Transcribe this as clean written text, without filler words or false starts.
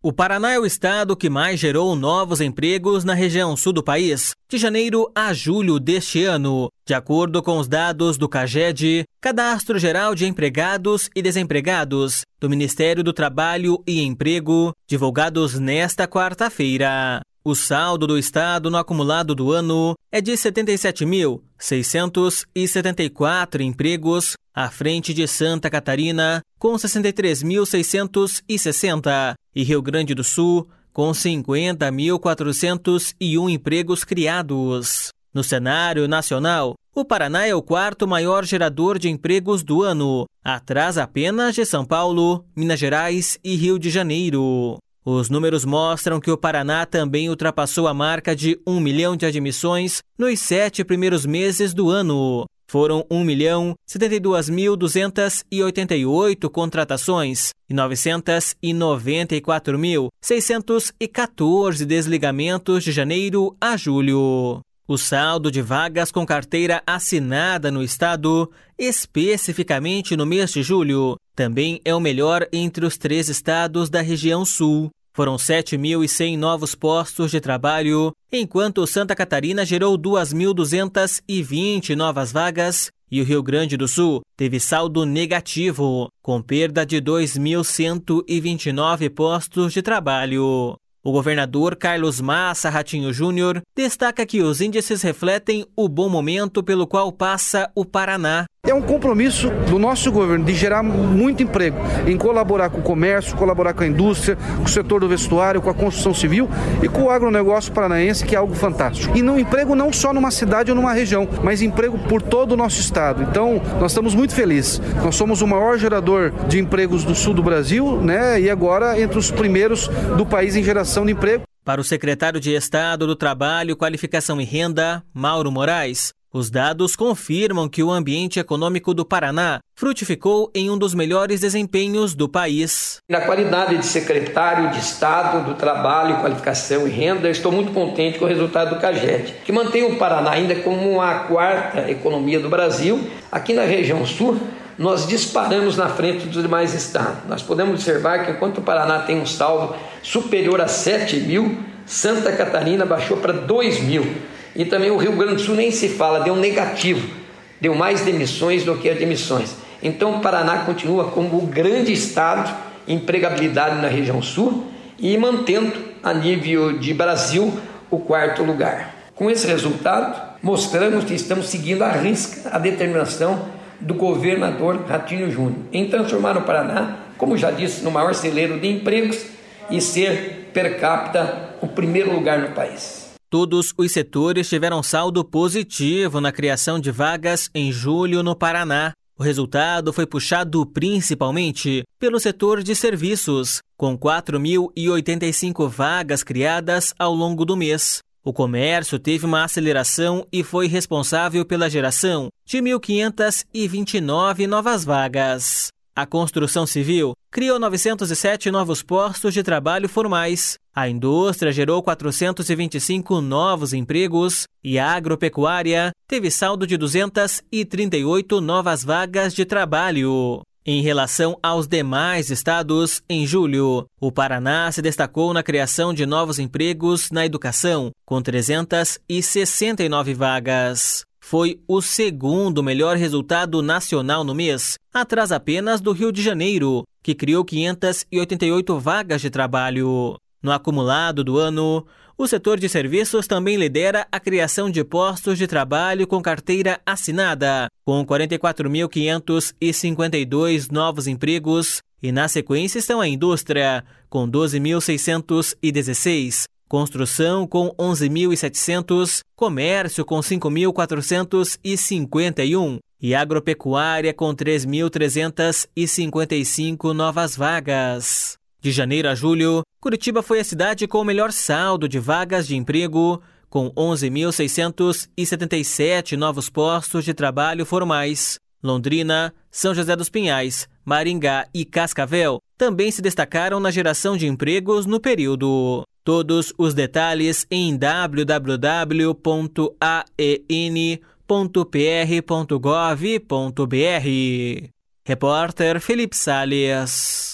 O Paraná é o estado que mais gerou novos empregos na região sul do país, de janeiro a julho deste ano. De acordo com os dados do CAGED, Cadastro Geral de Empregados e Desempregados, do Ministério do Trabalho e Emprego, divulgados nesta quarta-feira. O saldo do estado no acumulado do ano é de 77.674 empregos, à frente de Santa Catarina, com 63.660, e Rio Grande do Sul, com 50.401 empregos criados. No cenário nacional, o Paraná é o quarto maior gerador de empregos do ano, atrás apenas de São Paulo, Minas Gerais e Rio de Janeiro. Os números mostram que o Paraná também ultrapassou a marca de 1 milhão de admissões nos 7 primeiros meses do ano. Foram 1.072.288 contratações e 994.614 desligamentos de janeiro a julho. O saldo de vagas com carteira assinada no estado, especificamente no mês de julho, também é o melhor entre os 3 estados da região sul. Foram 7.100 novos postos de trabalho, enquanto Santa Catarina gerou 2.220 novas vagas e o Rio Grande do Sul teve saldo negativo, com perda de 2.129 postos de trabalho. O governador Carlos Massa Ratinho Júnior destaca que os índices refletem o bom momento pelo qual passa o Paraná. É um compromisso do nosso governo de gerar muito emprego, em colaborar com o comércio, colaborar com a indústria, com o setor do vestuário, com a construção civil e com o agronegócio paranaense, que é algo fantástico. E no emprego não só numa cidade ou numa região, mas emprego por todo o nosso estado. Então, nós estamos muito felizes. Nós somos o maior gerador de empregos do sul do Brasil, né? E agora entre os primeiros do país em geração de emprego. Para o secretário de Estado do Trabalho, Qualificação e Renda, Mauro Moraes, os dados confirmam que o ambiente econômico do Paraná frutificou em um dos melhores desempenhos do país. Na qualidade de secretário de Estado do Trabalho, Qualificação e Renda, estou muito contente com o resultado do CAGED, que mantém o Paraná ainda como a 4ª economia do Brasil. Aqui na região sul, nós disparamos na frente dos demais estados. Nós podemos observar que enquanto o Paraná tem um saldo superior a 7.000, Santa Catarina baixou para 2.000. E também o Rio Grande do Sul nem se fala, deu negativo, deu mais demissões do que admissões. Então o Paraná continua como o grande estado em empregabilidade na região sul e mantendo a nível de Brasil o 4º lugar. Com esse resultado, mostramos que estamos seguindo à risca a determinação do governador Ratinho Júnior em transformar o Paraná, como já disse, no maior celeiro de empregos e ser per capita o primeiro lugar no país. Todos os setores tiveram saldo positivo na criação de vagas em julho no Paraná. O resultado foi puxado principalmente pelo setor de serviços, com 4.085 vagas criadas ao longo do mês. O comércio teve uma aceleração e foi responsável pela geração de 1.529 novas vagas. A construção civil criou 907 novos postos de trabalho formais. A indústria gerou 425 novos empregos e a agropecuária teve saldo de 238 novas vagas de trabalho. Em relação aos demais estados, em julho, o Paraná se destacou na criação de novos empregos na educação, com 369 vagas. Foi o segundo melhor resultado nacional no mês, atrás apenas do Rio de Janeiro, que criou 588 vagas de trabalho. No acumulado do ano, o setor de serviços também lidera a criação de postos de trabalho com carteira assinada, com 44.552 novos empregos, e na sequência estão a indústria, com 12.616, construção com 11.700, comércio com 5.451 e agropecuária com 3.355 novas vagas. De janeiro a julho, Curitiba foi a cidade com o melhor saldo de vagas de emprego, com 11.677 novos postos de trabalho formais. Londrina, São José dos Pinhais, Maringá e Cascavel também se destacaram na geração de empregos no período. Todos os detalhes em www.aen.pr.gov.br. Repórter Felipe Salles.